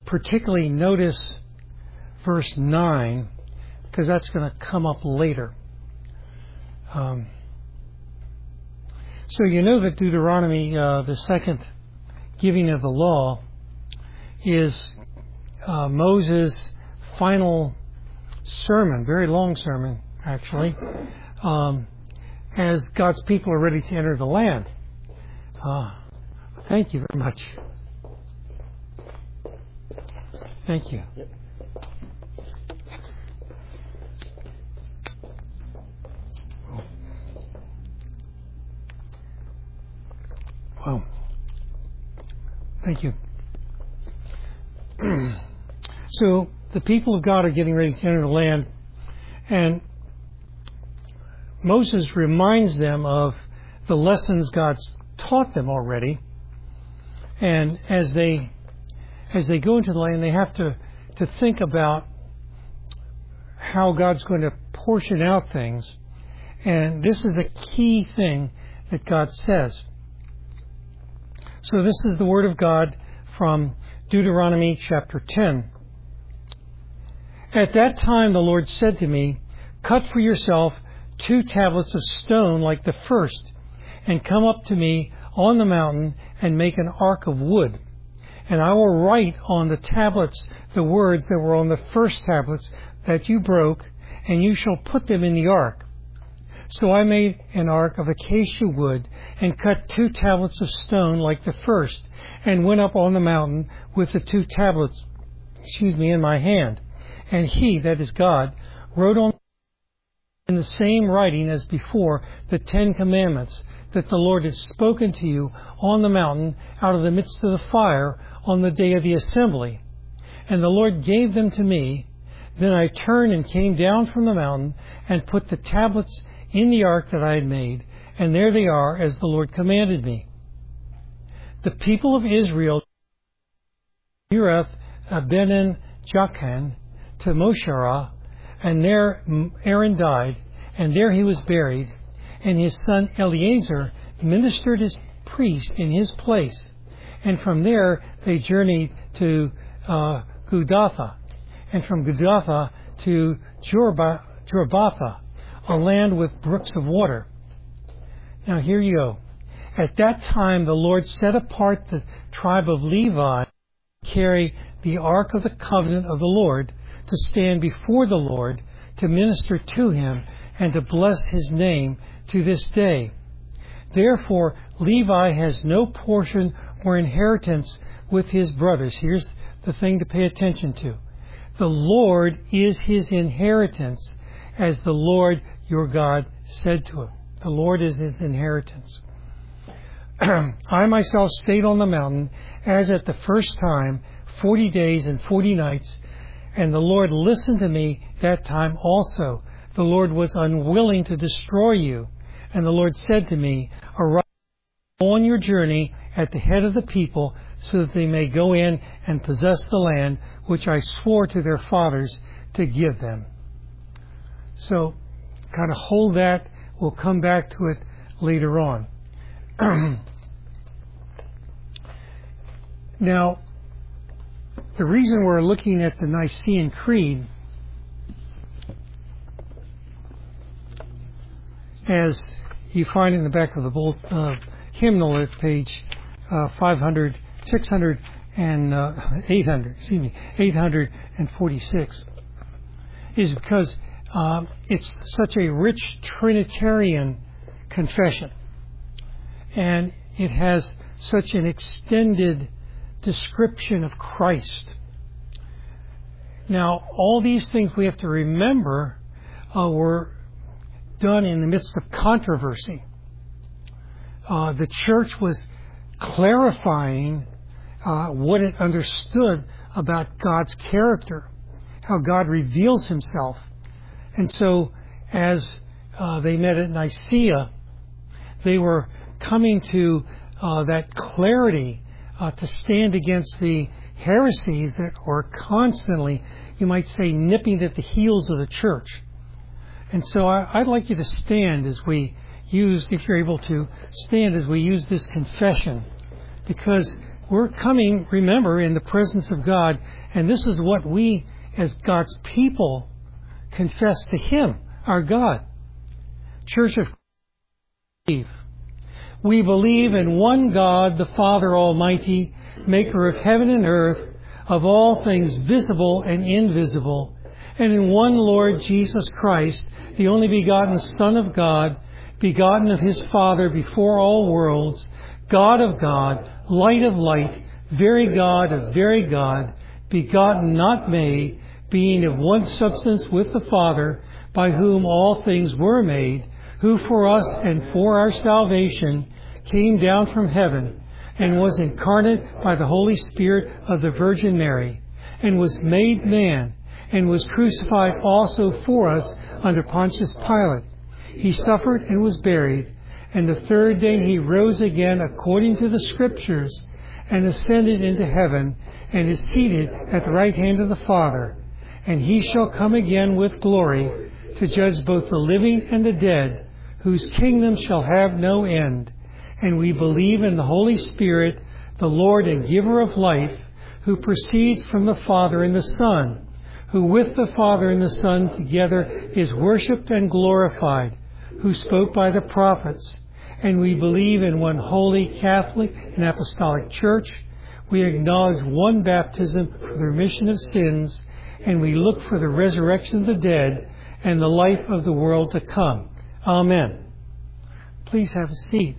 particularly notice verse 9, because that's going to come up later. So you know that Deuteronomy, the second giving of the law, is Moses' final sermon, very long sermon, actually, as God's people are ready to enter the land. Thank you very much. Thank you. Yep. Wow. Thank you. So the people of God are getting ready to enter the land, and Moses reminds them of the lessons God's taught them already. And as they go into the land, they have to think about how God's going to portion out things. And this is a key thing that God says. So this is the Word of God from Deuteronomy chapter 10. At that time the Lord said to me, "Cut for yourself 2 tablets of stone like the first, and come up to me on the mountain and make an ark of wood. And I will write on the tablets the words that were on the first tablets that you broke, and you shall put them in the ark." So I made an ark of acacia wood and cut 2 tablets of stone like the first, and went up on the mountain with the 2 tablets, in my hand. And he, that is God, wrote on in the same writing as before the 10 commandments that the Lord had spoken to you on the mountain out of the midst of the fire on the day of the assembly. And the Lord gave them to me. Then I turned and came down from the mountain and put the tablets in the ark that I had made, and there they are as the Lord commanded me. The people of Israel, Urath Benin Jachan, to Mosherah, and there Aaron died, and there he was buried, and his son Eleazar ministered as priest in his place. And from there they journeyed to Gudatha, and from Gudatha to Jorbatha, a land with brooks of water. Now here you go. At that time the Lord set apart the tribe of Levi to carry the ark of the covenant of the Lord, to stand before the Lord, to minister to him, and to bless his name to this day. Therefore Levi has no portion or inheritance with his brothers. Here's the thing to pay attention to. The Lord is his inheritance, as the Lord your God said to him. The Lord is his inheritance. I myself stayed on the mountain as at the first time, 40 days and 40 nights, and the Lord listened to me that time also. The Lord was unwilling to destroy you. And the Lord said to me, "Arise on your journey at the head of the people, so that they may go in and possess the land which I swore to their fathers to give them." So, kind of hold that. We'll come back to it later on. Now, the reason we're looking at the Nicene Creed, as you find in the back of the hymnal at page 500, 600, and 846, is because it's such a rich Trinitarian confession, and it has such an extended description of Christ. Now, all these things we have to remember were done in the midst of controversy. The church was clarifying what it understood about God's character, how God reveals himself. And so, as they met at Nicaea, they were coming to that clarity to stand against the heresies that were constantly, you might say, nipping at the heels of the church. And so I'd like you to stand as we use, if you're able to, stand as we use this confession, because we're coming, remember, in the presence of God, and this is what we, as God's people, confess to Him, our God. Church of Eve. We believe in one God, the Father Almighty, maker of heaven and earth, of all things visible and invisible, and in one Lord Jesus Christ, the only begotten Son of God, begotten of His Father before all worlds, God of God, light of light, very God of very God, begotten, not made, being of one substance with the Father, by whom all things were made, who for us and for our salvation came down from heaven, and was incarnate by the Holy Spirit of the Virgin Mary, and was made man, and was crucified also for us under Pontius Pilate. He suffered and was buried, and the third day He rose again according to the Scriptures, and ascended into heaven, and is seated at the right hand of the Father. And He shall come again with glory, to judge both the living and the dead, whose kingdom shall have no end. And we believe in the Holy Spirit, the Lord and giver of life, who proceeds from the Father and the Son, who with the Father and the Son together is worshipped and glorified, who spoke by the prophets. And we believe in one holy, Catholic, and Apostolic Church. We acknowledge one baptism for the remission of sins, and we look for the resurrection of the dead and the life of the world to come. Amen. Please have a seat.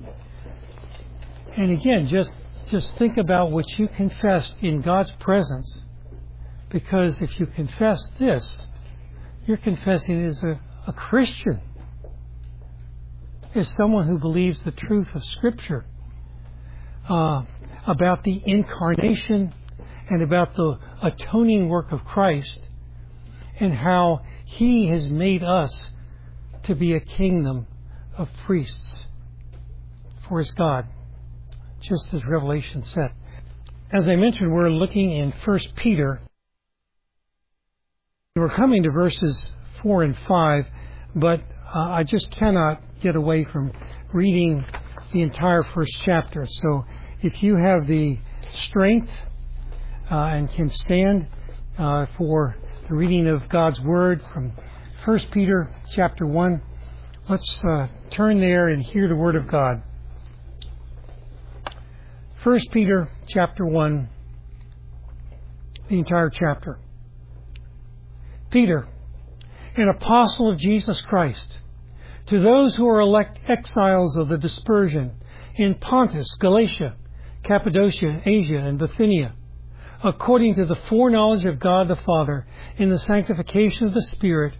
And again, just think about what you confessed in God's presence. Because if you confess this, you're confessing as a Christian, as someone who believes the truth of Scripture about the incarnation and about the atoning work of Christ, and how He has made us to be a kingdom of priests for His God, just as Revelation said. As I mentioned, we're looking in 1 Peter. We're coming to verses 4 and 5, but I just cannot get away from reading the entire first chapter. So if you have the strength and can stand for the reading of God's Word from 1 Peter chapter 1, let's turn there and hear the Word of God. 1 Peter chapter 1, the entire chapter. Peter, an apostle of Jesus Christ, to those who are elect exiles of the dispersion in Pontus, Galatia, Cappadocia, Asia, and Bithynia, according to the foreknowledge of God the Father, in the sanctification of the Spirit,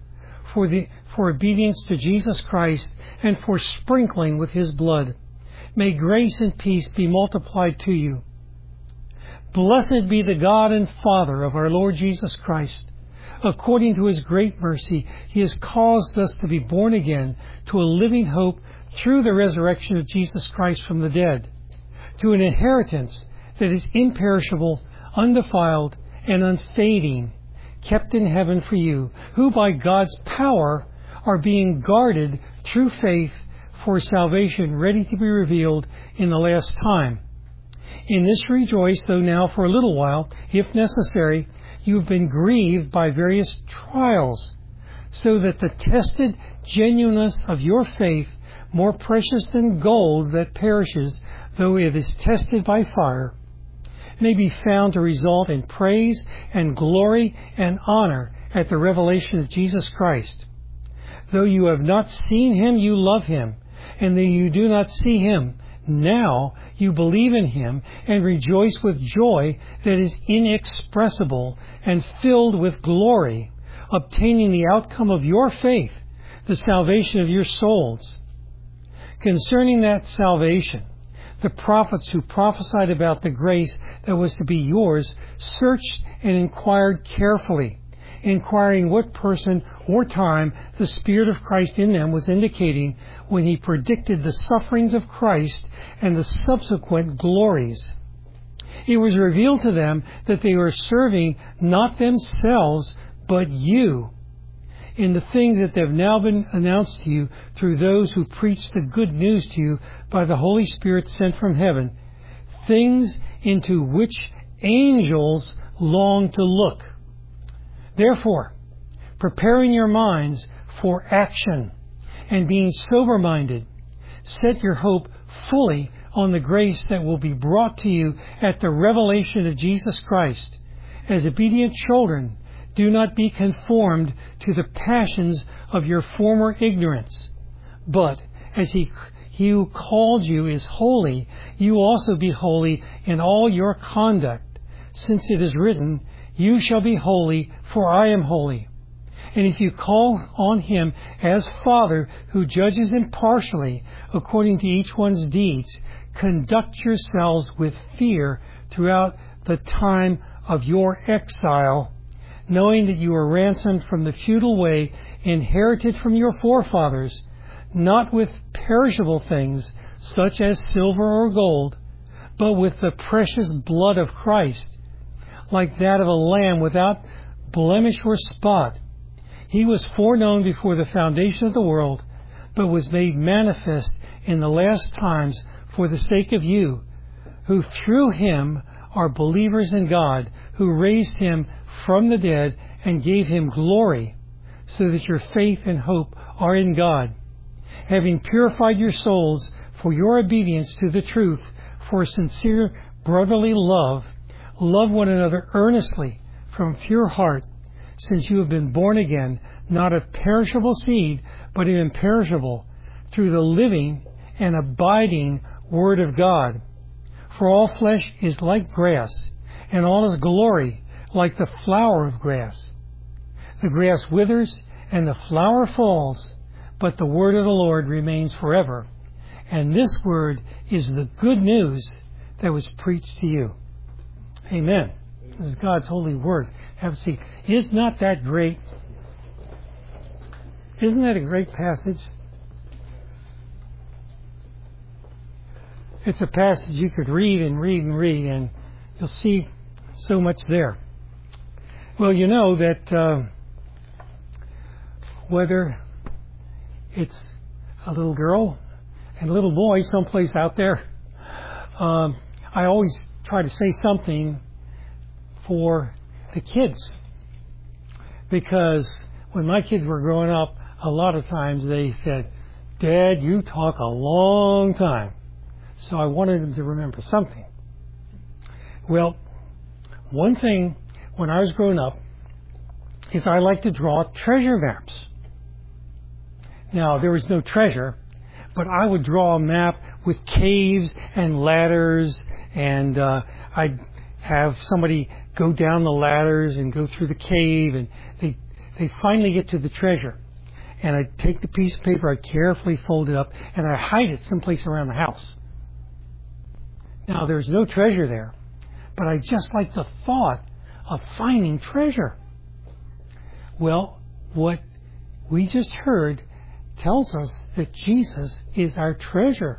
for obedience to Jesus Christ, and for sprinkling with His blood. May grace and peace be multiplied to you. Blessed be the God and Father of our Lord Jesus Christ. According to His great mercy, He has caused us to be born again to a living hope through the resurrection of Jesus Christ from the dead, to an inheritance that is imperishable, undefiled, and unfading, kept in heaven for you, who by God's power are being guarded through faith for salvation ready to be revealed in the last time. In this rejoice, though now for a little while, if necessary, you have been grieved by various trials, so that the tested genuineness of your faith, more precious than gold that perishes, though it is tested by fire, may be found to result in praise and glory and honor at the revelation of Jesus Christ. Though you have not seen Him, you love Him, and though you do not see Him, now you believe in Him and rejoice with joy that is inexpressible and filled with glory, obtaining the outcome of your faith, the salvation of your souls. Concerning that salvation, the prophets who prophesied about the grace that was to be yours searched and inquired carefully, inquiring what person or time the Spirit of Christ in them was indicating when He predicted the sufferings of Christ and the subsequent glories. It was revealed to them that they were serving not themselves, but you, in the things that have now been announced to you through those who preach the good news to you by the Holy Spirit sent from heaven, things into which angels long to look. Therefore, preparing your minds for action and being sober-minded, set your hope fully on the grace that will be brought to you at the revelation of Jesus Christ. As obedient children, do not be conformed to the passions of your former ignorance, but as He who called you is holy, you also be holy in all your conduct, since it is written, "You shall be holy, for I am holy." And if you call on Him as Father, who judges impartially according to each one's deeds, conduct yourselves with fear throughout the time of your exile, knowing that you were ransomed from the futile way inherited from your forefathers, not with perishable things such as silver or gold, but with the precious blood of Christ, like that of a lamb without blemish or spot. He was foreknown before the foundation of the world, but was made manifest in the last times for the sake of you, who through Him are believers in God, who raised Him from the dead and gave Him glory, so that your faith and hope are in God. Having purified your souls for your obedience to the truth, for sincere brotherly love, love one another earnestly from pure heart, since you have been born again, not of perishable seed, but of imperishable, through the living and abiding Word of God. For all flesh is like grass, and all His glory like the flower of grass. The grass withers, and the flower falls, but the word of the Lord remains forever. And this word is the good news that was preached to you. Amen. This is God's holy word. Have a seat. Is not that great? Isn't that a great passage? It's a passage you could read and read and read, and you'll see so much there. Well, you know that whether it's a little girl and a little boy someplace out there, I always try to say something for the kids. Because when my kids were growing up, a lot of times they said, "Dad, you talk a long time." So I wanted them to remember something. Well, one thing when I was growing up is I like to draw treasure maps. Now, there was no treasure, but I would draw a map with caves and ladders, and I'd have somebody go down the ladders and go through the cave, and they finally get to the treasure. And I'd take the piece of paper, I'd carefully fold it up, and I'd hide it someplace around the house. Now, there's no treasure there, but I just like the thought of finding treasure. Well, what we just heard tells us that Jesus is our treasure.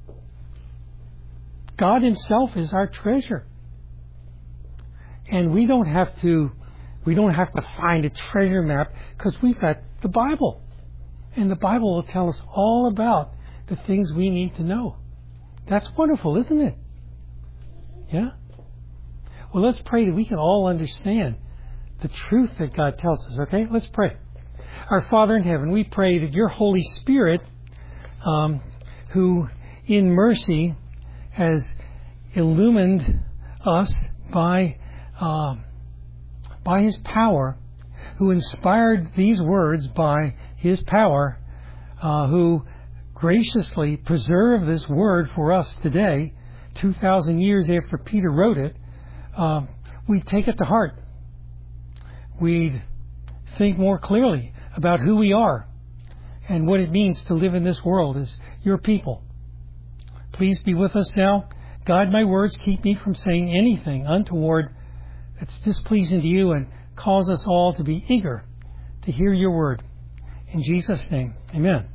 God Himself is our treasure. And we don't have to find a treasure map, because we've got the Bible. And the Bible will tell us all about the things we need to know. That's wonderful, isn't it? Yeah? Well, let's pray that we can all understand the truth that God tells us, okay? Let's pray. Our Father in heaven, we pray that your Holy Spirit, who in mercy has illumined us by His power, who inspired these words by His power, who graciously preserved this word for us today, 2,000 years after Peter wrote it, we take it to heart. We'd think more clearly about who we are and what it means to live in this world as your people. Please be with us now. Guide my words. Keep me from saying anything untoward that's displeasing to you, and cause us all to be eager to hear your word. In Jesus' name, amen.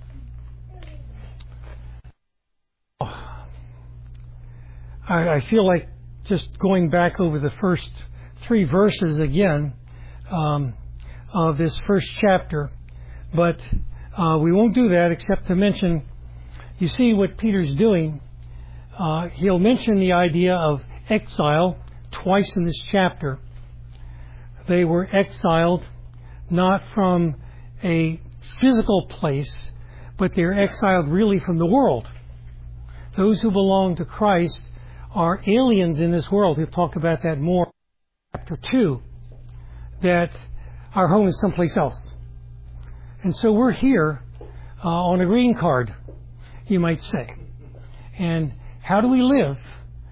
I feel like just going back over the first 3 verses again of this first chapter, but we won't do that except to mention, you see what Peter's doing. He'll mention the idea of exile twice in this chapter. They were exiled not from a physical place, but they're exiled really from the world. Those who belong to Christ are aliens in this world. We'll talk about that more in chapter 2, that our home is someplace else. And so we're here on a green card, you might say. And how do we live?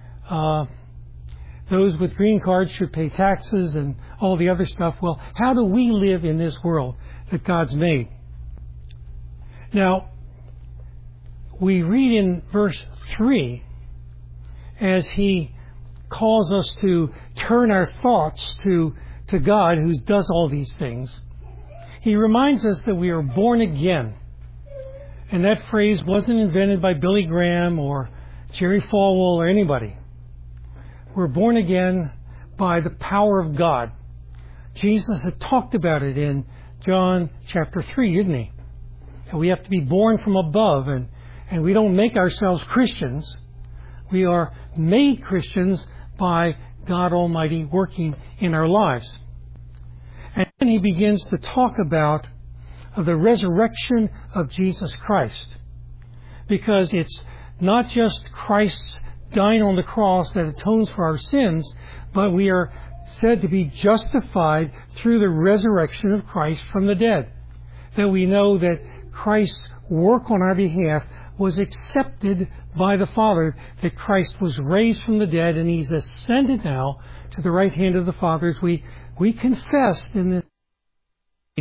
Those with green cards should pay taxes and all the other stuff. Well, how do we live in this world that God's made? Now, we read in verse 3, as he calls us to turn our thoughts to God who does all these things, he reminds us that we are born again. And that phrase wasn't invented by Billy Graham or Jerry Falwell or anybody. We're born again by the power of God. Jesus had talked about it in John chapter 3, didn't he? And we have to be born from above, and we don't make ourselves Christians. We are made Christians by God Almighty working in our lives. And then he begins to talk about the resurrection of Jesus Christ. Because it's not just Christ's dying on the cross that atones for our sins, but we are said to be justified through the resurrection of Christ from the dead. That we know that Christ's work on our behalf was accepted by the Father, that Christ was raised from the dead and he's ascended now to the right hand of the Father, as we confess in the...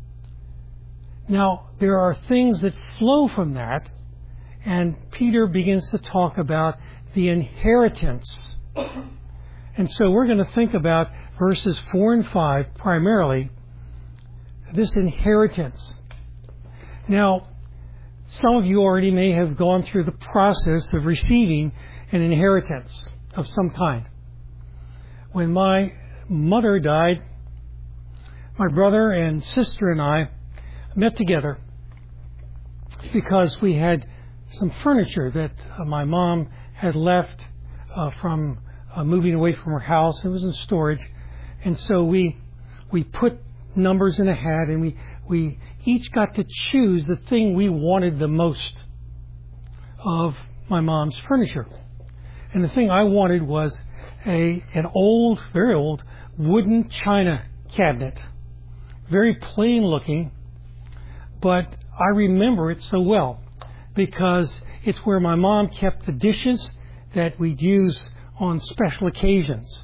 Now, there are things that flow from that, and Peter begins to talk about the inheritance. And so we're going to think about verses 4 and 5 primarily, this inheritance. Now, some of you already may have gone through the process of receiving an inheritance of some kind. When my mother died, my brother and sister and I met together because we had some furniture that my mom had left from moving away from her house. It was in storage. And so we put numbers in a hat, and we each got to choose the thing we wanted the most of my mom's furniture. And the thing I wanted was an old, very old, wooden china cabinet. Very plain looking, but I remember it so well because it's where my mom kept the dishes that we'd use on special occasions.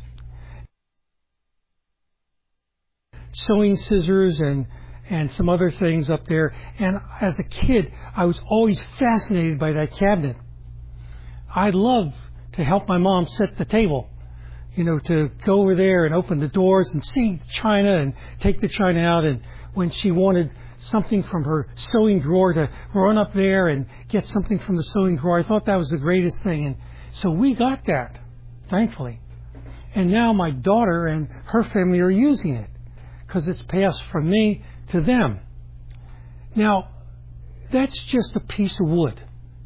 Sewing scissors and some other things up there. And as a kid, I was always fascinated by that cabinet. I loved to help my mom set the table. You know, to go over there and open the doors and see china and take the china out. And when she wanted something from her sewing drawer, to run up there and get something from the sewing drawer, I thought that was the greatest thing. And so we got that, thankfully. And now my daughter and her family are using it because it's passed from me to them. Now, that's just a piece of wood.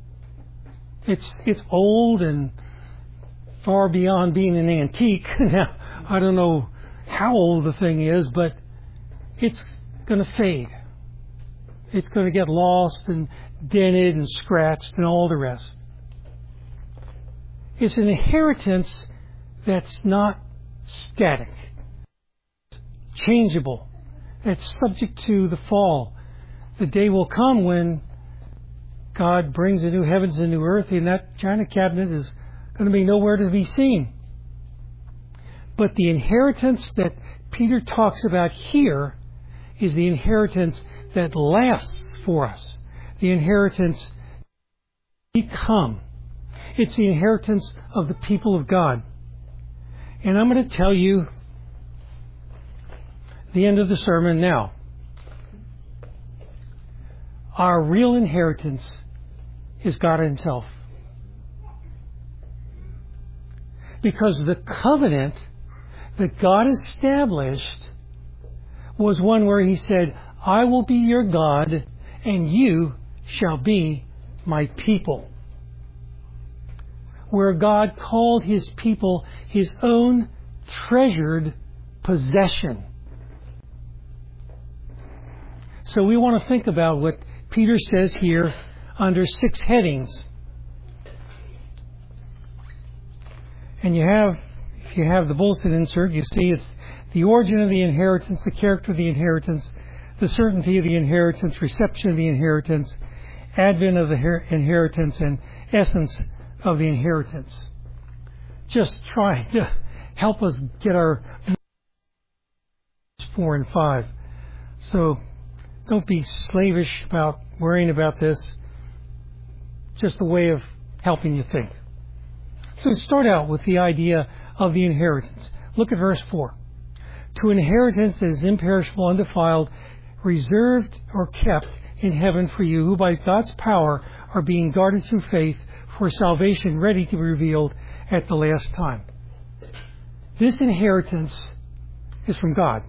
It's old and far beyond being an antique. Now, I don't know how old the thing is, but it's going to fade. It's going to get lost and dented and scratched and all the rest. It's an inheritance that's not static, changeable, that's subject to the fall. The day will come when God brings a new heavens and new earth, and that china cabinet is going to be nowhere to be seen. But the inheritance that Peter talks about here is the inheritance that lasts for us. The inheritance we become. It's the inheritance of the people of God. And I'm going to tell you the end of the sermon now. Our real inheritance is God Himself. Because the covenant that God established was one where He said, I will be your God, and you shall be my people. where God called His people His own treasured possession. So we want to think about what Peter says here under 6 headings. And if you have the bulletin insert, you see it's the origin of the inheritance, the character of the inheritance, the certainty of the inheritance, reception of the inheritance, advent of the inheritance, and essence of the inheritance. Just trying to help us get our 4 and 5. So don't be slavish about worrying about this. Just a way of helping you think. So start out with the idea of the inheritance. Look at verse 4. To inheritance that is imperishable, undefiled, reserved or kept in heaven for you, who by God's power are being guarded through faith for salvation ready to be revealed at the last time. This inheritance is from God.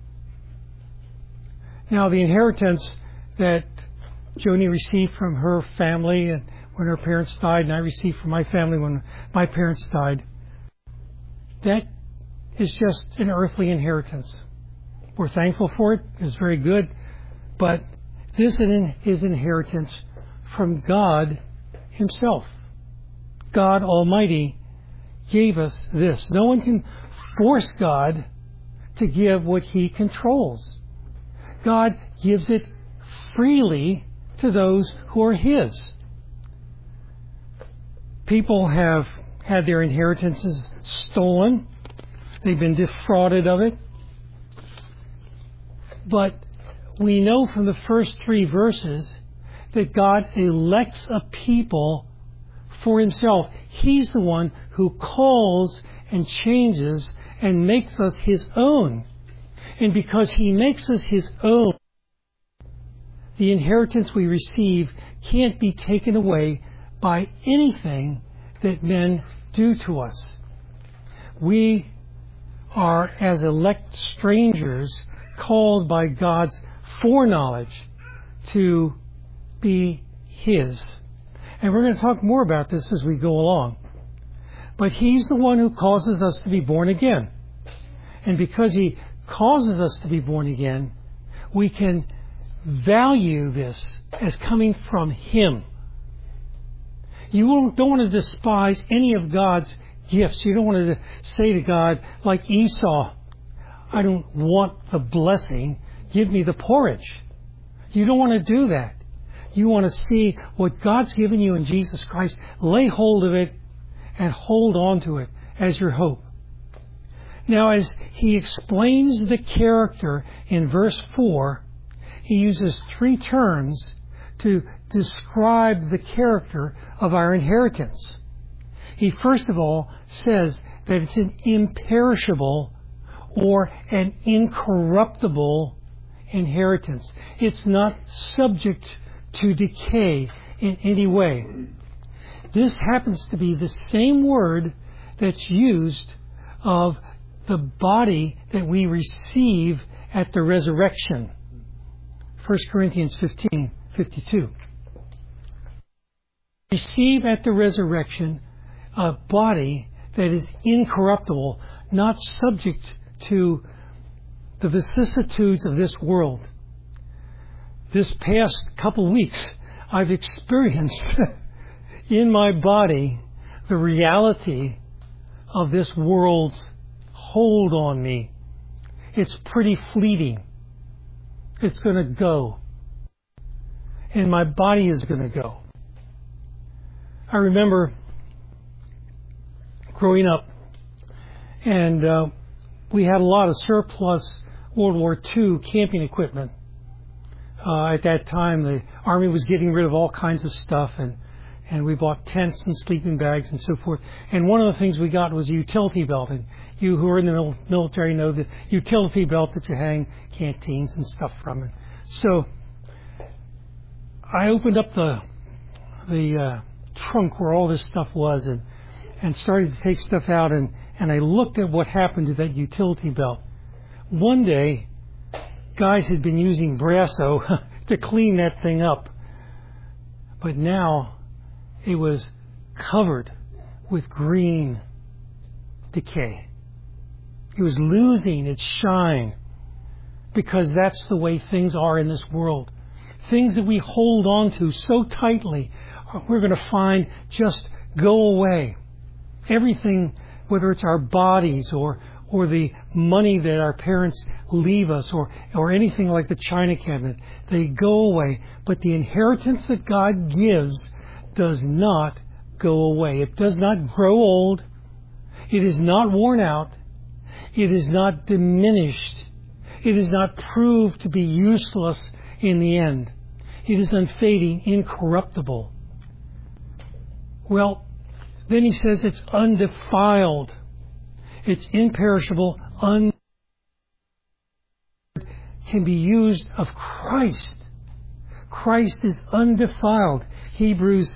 Now, the inheritance that Joni received from her family and when her parents died, and I received from my family when my parents died, that is just an earthly inheritance. We're thankful for it. It's very good. But this is inheritance from God Himself. God Almighty gave us this. No one can force God to give what He controls. God gives it freely to those who are His. People have had their inheritances stolen. They've been defrauded of it. But we know from the first 3 verses that God elects a people for Himself. He's the one who calls and changes and makes us His own. And because He makes us His own, the inheritance we receive can't be taken away by anything that men do to us. We are, as elect strangers, called by God's foreknowledge to be His. And we're going to talk more about this as we go along. But He's the one who causes us to be born again. And because He causes us to be born again, we can value this as coming from Him. You don't want to despise any of God's gifts. You don't want to say to God, like Esau, I don't want the blessing, give me the porridge. You don't want to do that. You want to see what God's given you in Jesus Christ, lay hold of it, and hold on to it as your hope. Now, as he explains the character in verse 4, he uses 3 terms to describe the character of our inheritance. He first of all says that it's an imperishable or an incorruptible inheritance. It's not subject to decay in any way. This happens to be the same word that's used of the body that we receive at the resurrection. 1 Corinthians 15:52. Receive at the resurrection a body that is incorruptible, not subject to the vicissitudes of this world. This past couple weeks, I've experienced in my body the reality of this world's hold on me. It's pretty fleeting. It's going to go. And my body is going to go. I remember growing up, and we had a lot of surplus World War II camping equipment. At that time, the Army was getting rid of all kinds of stuff, and we bought tents and sleeping bags and so forth. And one of the things we got was a utility belt. And you who are in the military know the utility belt that you hang canteens and stuff from. And so I opened up the trunk where all this stuff was and started to take stuff out, and I looked at what happened to that utility belt. One day, guys had been using Brasso to clean that thing up, but now it was covered with green decay. It was losing its shine, because that's the way things are in this world. Things that we hold on to so tightly, we're going to find just go away. Everything, whether it's our bodies or the money that our parents leave us or anything like the china cabinet, they go away. But the inheritance that God gives does not go away. It does not grow old. It is not worn out. It is not diminished. It is not proved to be useless in the end. It is unfading, incorruptible. Well, then he says it's undefiled. It's imperishable, can be used of Christ. Christ is undefiled. Hebrews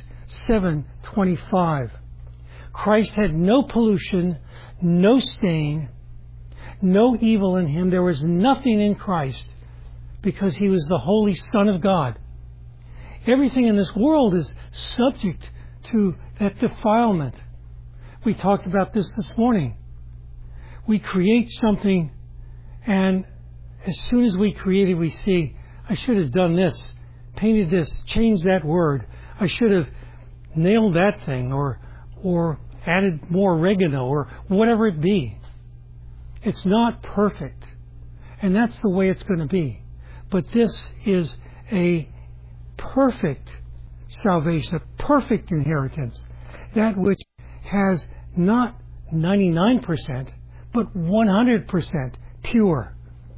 7:25. Christ had no pollution, no stain, no evil in him. There was nothing in Christ because he was the Holy Son of God. Everything in this world is subject to that defilement. We talked about this morning. We create something, and as soon as we create it, we see, I should have done this, painted this, changed that word. I should have nailed that thing, or added more oregano, or whatever it be. It's not perfect, and that's the way it's going to be. But this is a perfect salvation, a perfect inheritance, that which has not 99%, but 100% pure.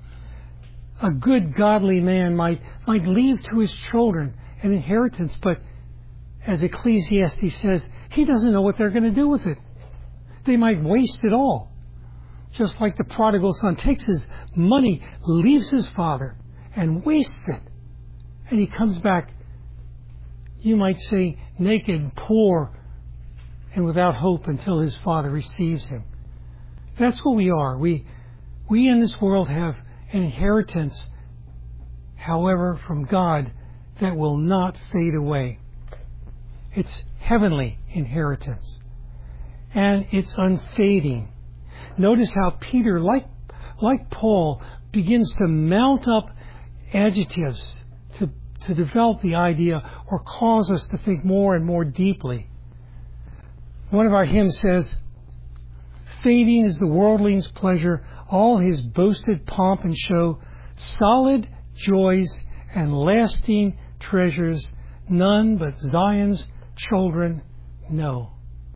A good, godly man might leave to his children an inheritance, but as Ecclesiastes says, he doesn't know what they're going to do with it. They might waste it all. Just like the prodigal son takes his money, leaves his father, and wastes it. And he comes back, you might say, naked, poor, and without hope until his father receives him. That's what we are. We in this world have an inheritance, however, from God that will not fade away. It's heavenly inheritance. And it's unfading. Notice how Peter, like Paul, begins to mount up adjectives to develop the idea or cause us to think more and more deeply. One of our hymns says, fading is the worldling's pleasure, all his boasted pomp and show, solid joys and lasting treasures, none but Zion's children know.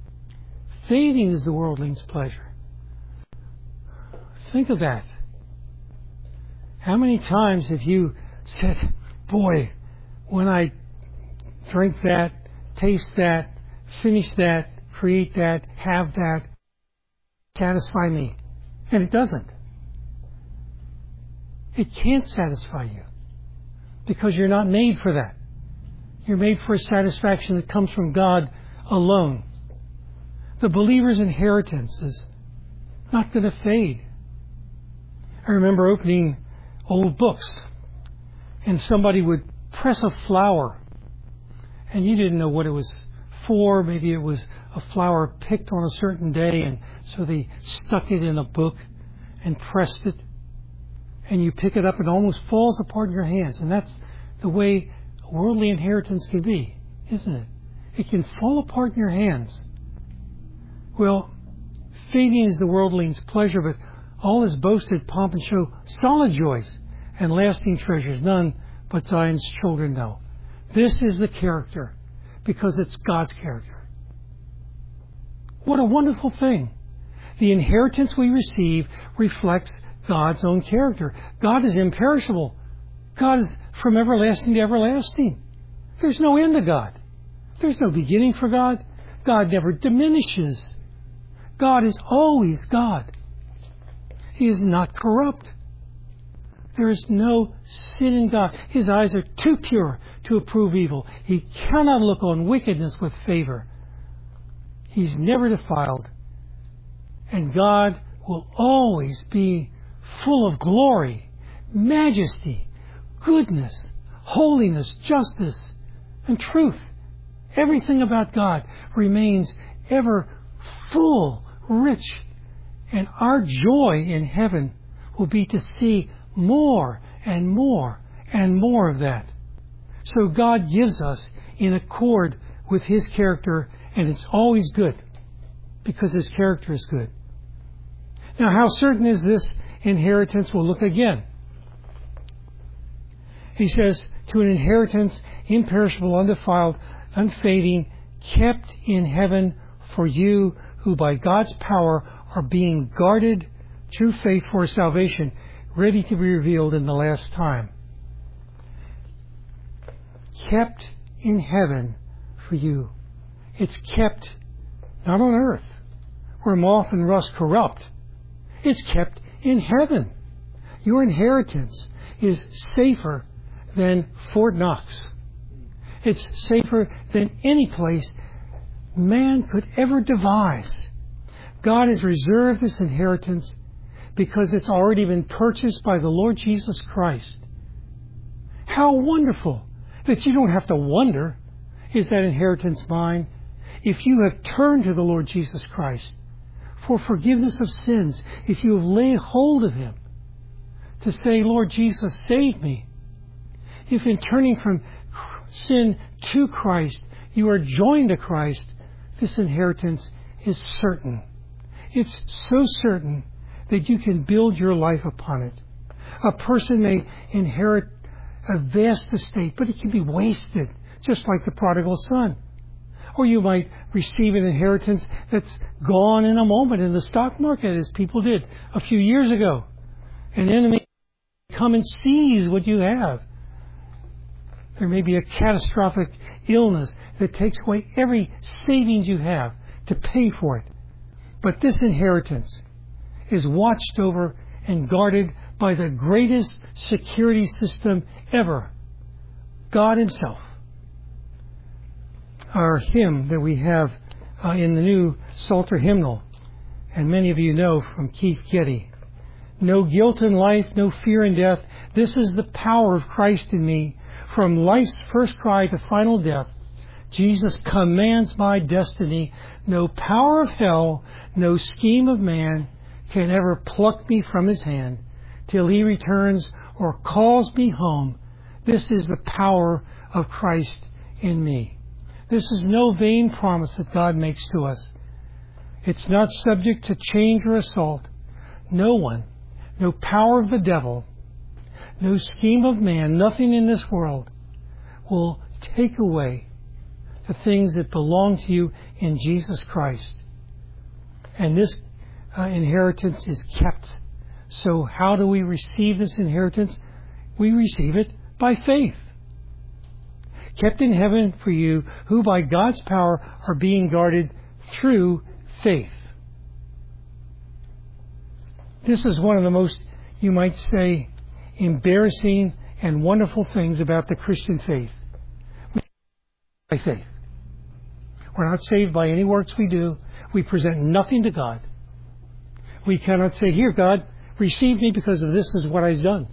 Fading is the worldling's pleasure. Think of that. How many times have you said, boy, when I drink that, taste that, finish that, create that, have that, satisfy me? And it doesn't. It can't satisfy you because you're not made for that. You're made for a satisfaction that comes from God alone. The believer's inheritance is not going to fade. I remember opening old books, and somebody would press a flower, and you didn't know what it was for. Maybe it was a flower picked on a certain day, and so they stuck it in a book and pressed it, and you pick it up and it almost falls apart in your hands. And that's the way worldly inheritance can be, isn't it? It can fall apart in your hands. Well, fading is the worldling's pleasure, but all his boasted pomp and show, solid joys and lasting treasures, none but Zion's children know. This is the character, because it's God's character. What a wonderful thing. The inheritance we receive reflects God's own character. God is imperishable. God is from everlasting to everlasting. There's no end to God. There's no beginning for God. God never diminishes. God is always God. He is not corrupt. There is no sin in God. His eyes are too pure to approve evil. He cannot look on wickedness with favor. He's never defiled. And God will always be full of glory, majesty, goodness, holiness, justice, and truth. Everything about God remains ever full, rich. And our joy in heaven will be to see more and more and more of that. So God gives us in accord with His character, and it's always good because His character is good. Now, how certain is this inheritance? We'll look again. He says, to an inheritance imperishable, undefiled, unfading, kept in heaven for you, who by God's power are being guarded through faith for salvation, ready to be revealed in the last time. Kept in heaven for you. It's kept not on earth, where moth and rust corrupt. It's kept in heaven. Your inheritance is safer than Fort Knox. It's safer than any place man could ever devise. God has reserved this inheritance because it's already been purchased by the Lord Jesus Christ. How wonderful that you don't have to wonder, is that inheritance mine? If you have turned to the Lord Jesus Christ for forgiveness of sins, if you have laid hold of Him to say, Lord Jesus, save me. If in turning from sin to Christ, you are joined to Christ, this inheritance is certain. It's so certain that you can build your life upon it. A person may inherit a vast estate, but it can be wasted, just like the prodigal son. Or you might receive an inheritance that's gone in a moment in the stock market, as people did a few years ago. An enemy come and seize what you have. There may be a catastrophic illness that takes away every savings you have to pay for it. But this inheritance is watched over and guarded by the greatest security system ever, God Himself. Our hymn that we have in the new Psalter hymnal, and many of you know from Keith Getty, no guilt in life, no fear in death. This is the power of Christ in me. From life's first cry to final death, Jesus commands my destiny. No power of hell, no scheme of man can ever pluck me from His hand till He returns or calls me home. This is the power of Christ in me. This is no vain promise that God makes to us. It's not subject to change or assault. No one, no power of the devil, no scheme of man, nothing in this world will take away the things that belong to you in Jesus Christ. And this inheritance is kept. So how do we receive this inheritance? We receive it by faith. Kept in heaven for you, who by God's power are being guarded through faith. This is one of the most, you might say, embarrassing and wonderful things about the Christian faith. By faith. We're not saved by any works we do. We present nothing to God. We cannot say, here, God, receive me because of this is what I've done.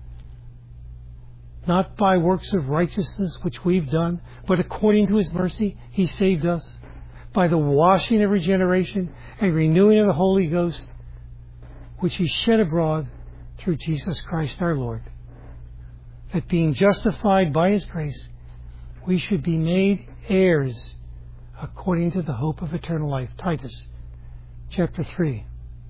Not by works of righteousness which we've done, but according to His mercy, He saved us. By the washing of regeneration and renewing of the Holy Ghost, which He shed abroad through Jesus Christ our Lord. That being justified by His grace, we should be made heirs according to the hope of eternal life. Titus chapter 3.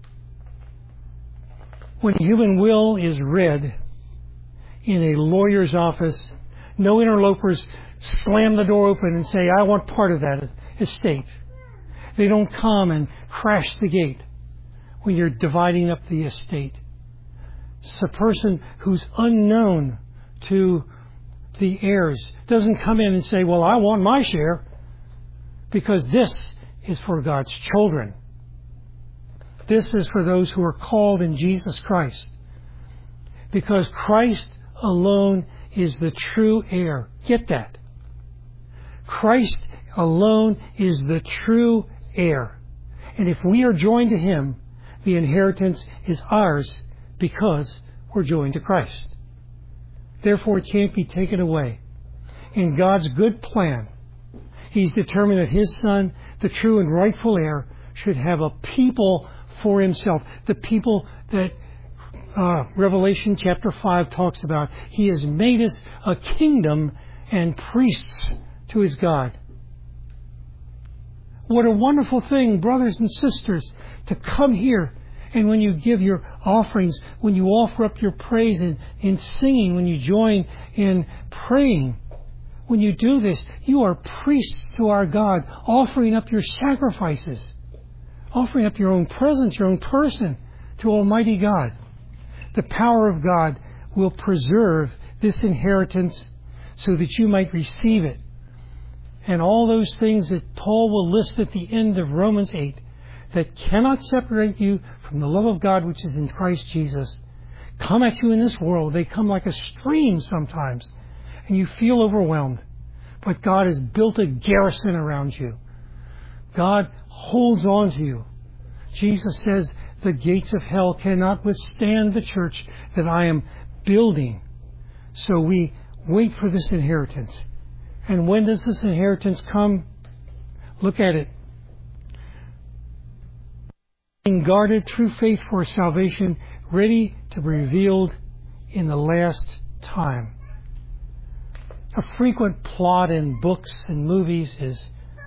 When human will is read in a lawyer's office, no interlopers slam the door open and say, I want part of that estate. They don't come and crash the gate when you're dividing up the estate. It's a person who's unknown to the heirs doesn't come in and say, well, I want my share, because this is for God's children. This is for those who are called in Jesus Christ. Because Christ alone is the true heir. Get that. Christ alone is the true heir. And if we are joined to Him, the inheritance is ours because we're joined to Christ. Therefore, it can't be taken away. In God's good plan, He's determined that His Son, the true and rightful heir, should have a people for himself. The people that Revelation chapter 5 talks about. He has made us a kingdom and priests to his God. What a wonderful thing, brothers and sisters, to come here. And when you give your offerings, when you offer up your praise in singing, when you join in praying, when you do this, you are priests to our God, offering up your sacrifices, offering up your own presence, your own person to Almighty God. The power of God will preserve this inheritance so that you might receive it. And all those things that Paul will list at the end of Romans 8 that cannot separate you from the love of God which is in Christ Jesus come at you in this world. They come like a stream sometimes, and you feel overwhelmed. But God has built a garrison around you. God holds on to you. Jesus says, the gates of hell cannot withstand the church that I am building. So we wait for this inheritance. And when does this inheritance come? Look at it. Being guarded through faith for salvation, ready to be revealed in the last time. A frequent plot in books and movies is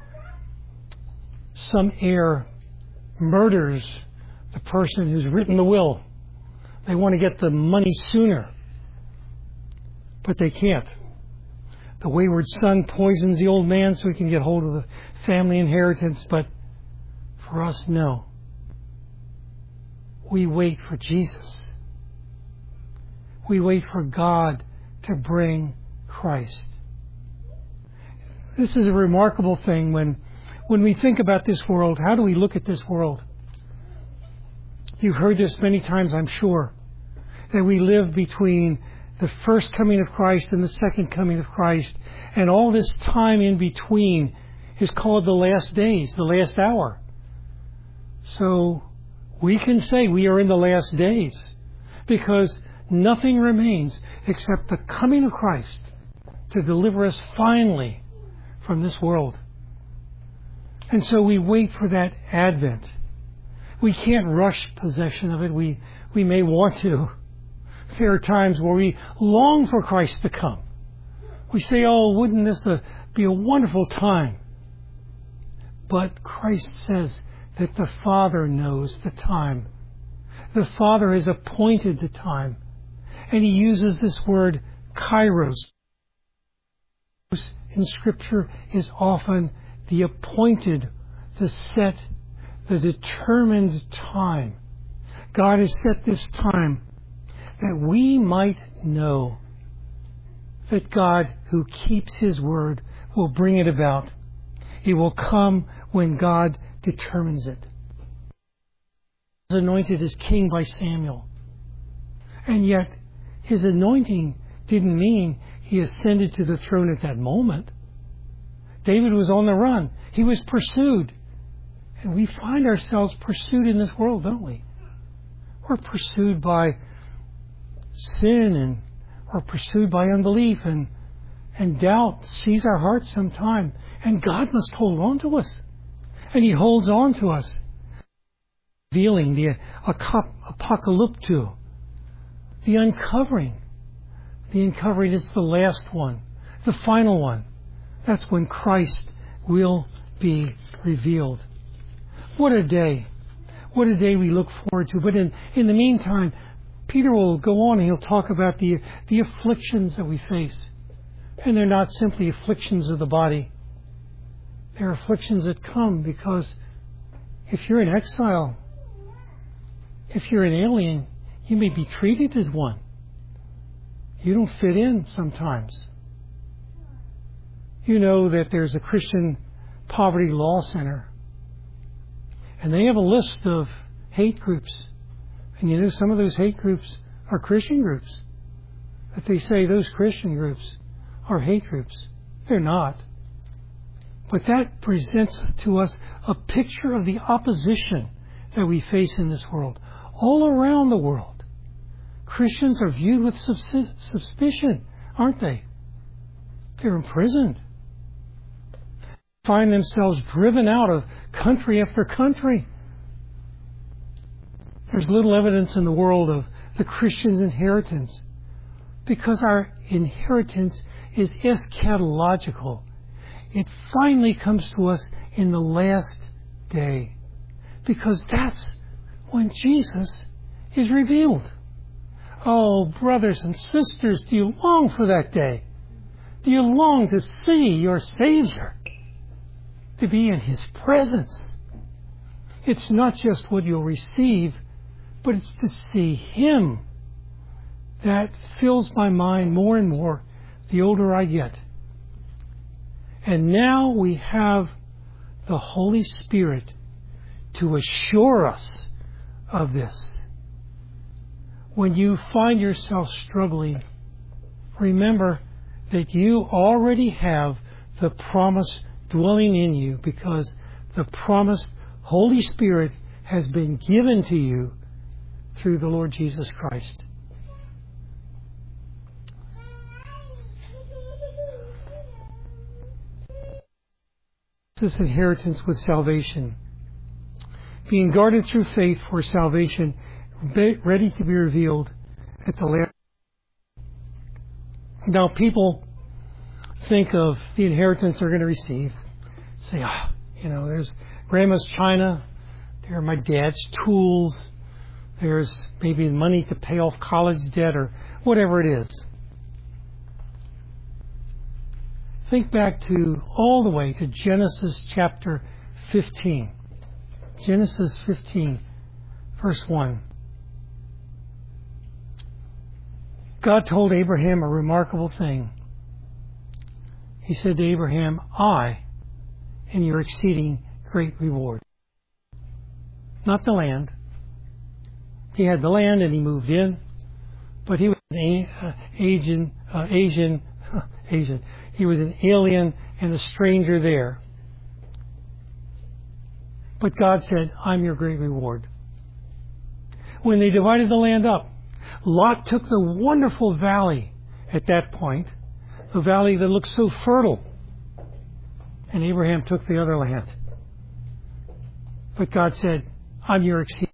some heir murders the person who's written the will. They want to get the money sooner, but they can't. The wayward son poisons the old man so he can get hold of the family inheritance, but for us, no. We wait for Jesus. We wait for God to bring Christ. This is a remarkable thing when we think about this world. How do we look at this world? You've heard this many times, I'm sure, that we live between the first coming of Christ and the second coming of Christ. And all this time in between is called the last days, the last hour. So we can say we are in the last days because nothing remains except the coming of Christ to deliver us finally from this world. And so we wait for that advent. We can't rush possession of it. We may want to. There are times where we long for Christ to come. We say, oh, wouldn't this be a wonderful time? But Christ says that the Father knows the time. The Father has appointed the time. And He uses this word, kairos. In Scripture is often the appointed, the set, the determined time. God has set this time that we might know that God, who keeps His word, will bring it about. It will come when God determines it. He was anointed as king by Samuel. And yet, his anointing didn't mean he ascended to the throne at that moment. David was on the run. He was pursued. And we find ourselves pursued in this world, don't we? We're pursued by sin, and we're pursued by unbelief, and doubt seize our hearts sometime. And God must hold on to us. And He holds on to us. Revealing the apocalypto, the uncovering. The uncovering is the last one, the final one. That's when Christ will be revealed. What a day. What a day we look forward to. But in the meantime, Peter will go on and he'll talk about the afflictions that we face. And they're not simply afflictions of the body. They're afflictions that come because if you're in exile, if you're an alien, you may be treated as one. You don't fit in sometimes. You know that there's a Christian Poverty Law Center. And they have a list of hate groups. And you know some of those hate groups are Christian groups. But they say those Christian groups are hate groups. They're not. But that presents to us a picture of the opposition that we face in this world. All around the world, Christians are viewed with suspicion, aren't they? They're imprisoned. find themselves driven out of country after country. There's little evidence in the world of the Christian's inheritance because our inheritance is eschatological. It finally comes to us in the last day because that's when Jesus is revealed. Oh, brothers and sisters, do you long for that day? Do you long to see your Savior? To be in His presence? It's not just what you'll receive, but it's to see Him that fills my mind more and more the older I get. And now we have the Holy Spirit to assure us of this. When you find yourself struggling, remember that you already have the promise dwelling in you because the promised Holy Spirit has been given to you through the Lord Jesus Christ. This inheritance with salvation, being guarded through faith for salvation, ready to be revealed at the last. Now, people think of the inheritance they're going to receive. Say, there's Grandma's china, there are my dad's tools, there's maybe money to pay off college debt or whatever it is. Think back to all the way to Genesis chapter 15. Genesis 15, verse 1. God told Abraham a remarkable thing. He said to Abraham, I am your exceeding great reward. Not the land. He had the land and he moved in, but he was an Asian. He was an alien and a stranger there. But God said, I'm your great reward. When they divided the land up, Lot took the wonderful valley at that point, the valley that looked so fertile, and Abraham took the other land. But God said, I'm your exceeding.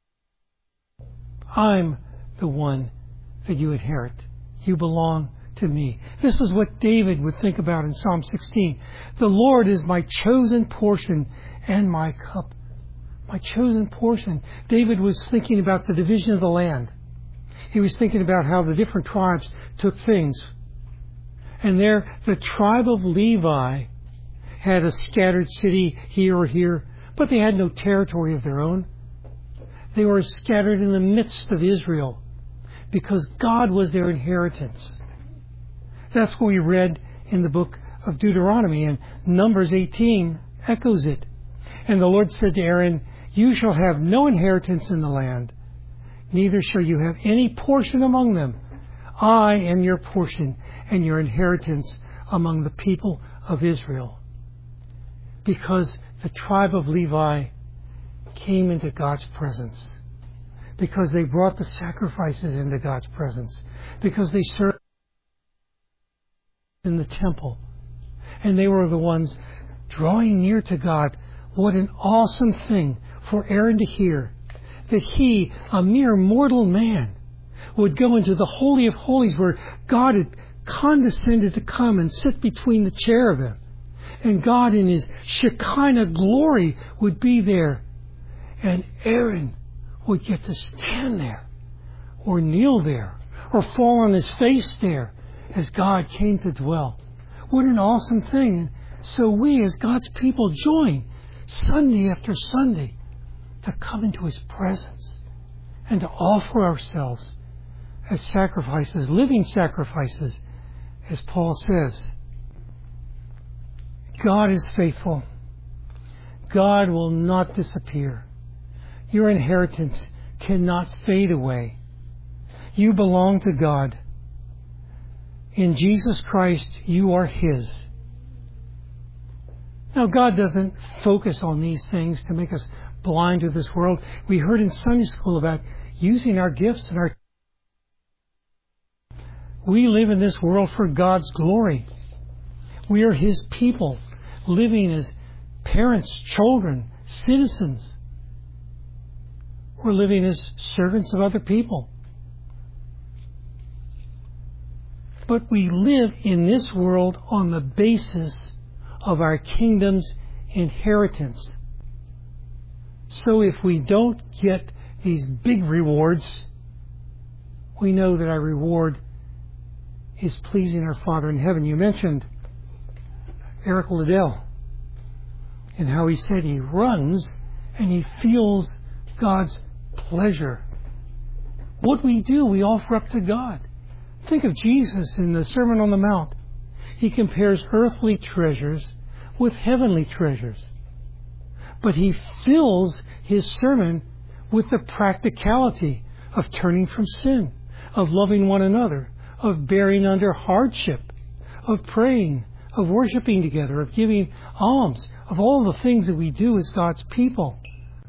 I'm the one that you inherit. You belong to me. This is what David would think about in Psalm 16. The Lord is my chosen portion and my cup. My chosen portion. David was thinking about the division of the land. He was thinking about how the different tribes took things. And there, the tribe of Levi had a scattered city here or here, but they had no territory of their own. They were scattered in the midst of Israel because God was their inheritance. That's what we read in the book of Deuteronomy, and Numbers 18 echoes it. And the Lord said to Aaron, you shall have no inheritance in the land, neither shall you have any portion among them. I am your portion and your inheritance among the people of Israel. Because the tribe of Levi came into God's presence. Because they brought the sacrifices into God's presence. Because they served in the temple. And they were the ones drawing near to God. What an awesome thing for Aaron to hear. That he, a mere mortal man, would go into the Holy of Holies where God had condescended to come and sit between the cherubim. And God in His Shekinah glory would be there. And Aaron would get to stand there or kneel there or fall on his face there as God came to dwell. What an awesome thing. And so we as God's people join Sunday after Sunday to come into His presence and to offer ourselves as sacrifices, living sacrifices, as Paul says. God is faithful. God will not disappear. Your inheritance cannot fade away. You belong to God. In Jesus Christ, you are His. Now, God doesn't focus on these things to make us blind to this world. We heard in Sunday school about using our gifts and our... We live in this world for God's glory. We are His people. living as parents, children, citizens. We're living as servants of other people. But we live in this world on the basis of our kingdom's inheritance. So if we don't get these big rewards, we know that our reward is pleasing our Father in heaven. You mentioned Eric Liddell and how he said he runs and he feels God's pleasure. What we do, we offer up to God. Think of Jesus in the Sermon on the Mount. He compares earthly treasures with heavenly treasures. But he fills his sermon with the practicality of turning from sin, of loving one another, of bearing under hardship, of praying, of worshiping together, of giving alms, of all the things that we do as God's people.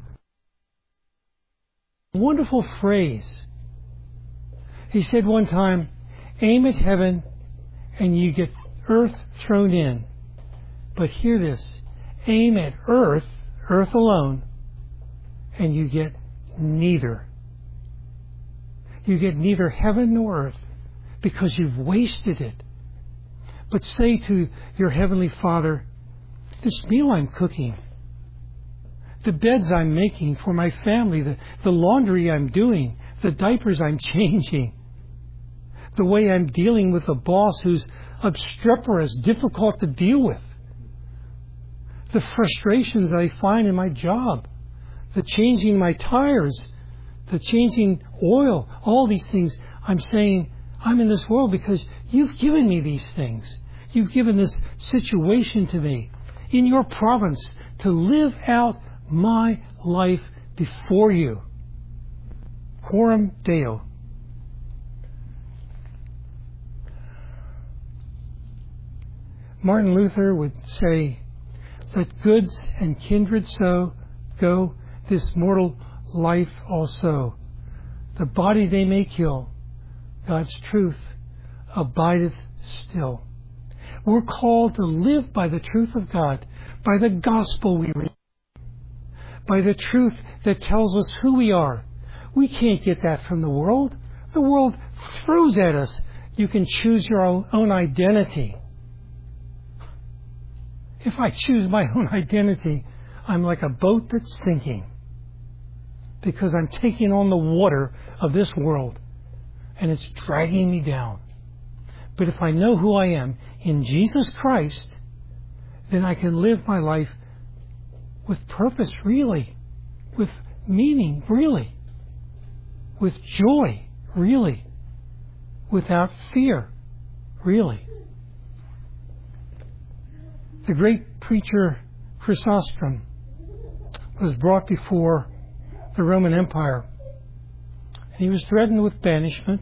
Wonderful phrase. He said one time, aim at heaven and you get earth thrown in. But hear this, aim at earth alone, and you get neither. You get neither heaven nor earth because you've wasted it. But say to your Heavenly Father, this meal I'm cooking, the beds I'm making for my family, the laundry I'm doing, the diapers I'm changing, the way I'm dealing with a boss who's obstreperous, difficult to deal with, the frustrations that I find in my job, the changing my tires, the changing oil, all these things. I'm saying, I'm in this world because you've given me these things. You've given this situation to me in your province to live out my life before you. Coram Deo. Martin Luther would say, let goods and kindred so go, this mortal life also. The body they may kill, God's truth abideth still. We're called to live by the truth of God, by the gospel we read, by the truth that tells us who we are. We can't get that from the world. The world throws at us. You can choose your own identity. If I choose my own identity, I'm like a boat that's sinking because I'm taking on the water of this world and it's dragging me down. But if I know who I am in Jesus Christ, then I can live my life with purpose, really, with meaning, really, with joy, really, without fear, really. The great preacher Chrysostom was brought before the Roman Empire. And he was threatened with banishment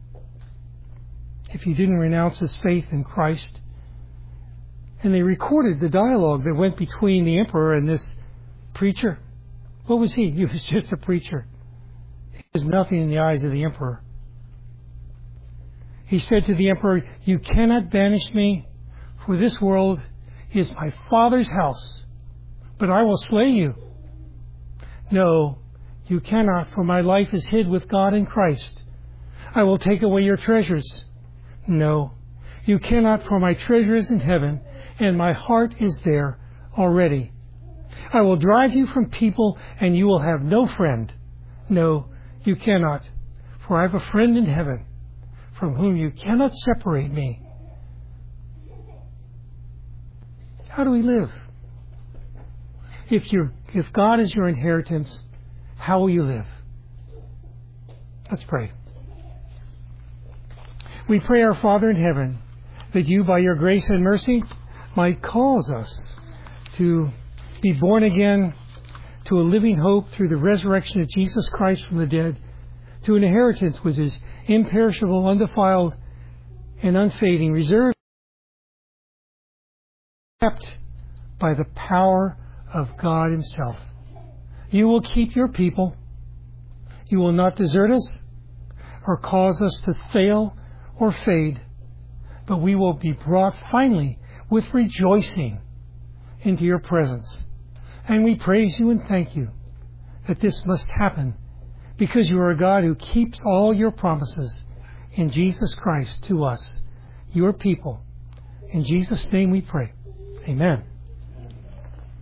if he didn't renounce his faith in Christ. And they recorded the dialogue that went between the emperor and this preacher. What was he? He was just a preacher. He was nothing in the eyes of the emperor. He said to the emperor, you cannot banish me, for this world is my Father's house, but I will slay you. No, you cannot, for my life is hid with God in Christ. I will take away your treasures. No, you cannot, for my treasure is in heaven, and my heart is there already. I will drive you from people, and you will have no friend. No, you cannot, for I have a friend in heaven, from whom you cannot separate me. How do we live? If God is your inheritance, how will you live? Let's pray. We pray, our Father in heaven, that you, by your grace and mercy, might cause us to be born again to a living hope through the resurrection of Jesus Christ from the dead, to an inheritance which is imperishable, undefiled, and unfading, reserved, kept by the power of God himself. You will keep your people. You will not desert us or cause us to fail or fade, but we will be brought finally with rejoicing into your presence. And we praise you and thank you that this must happen because you are a God who keeps all your promises in Jesus Christ to us, your people. In Jesus' name we pray. Amen.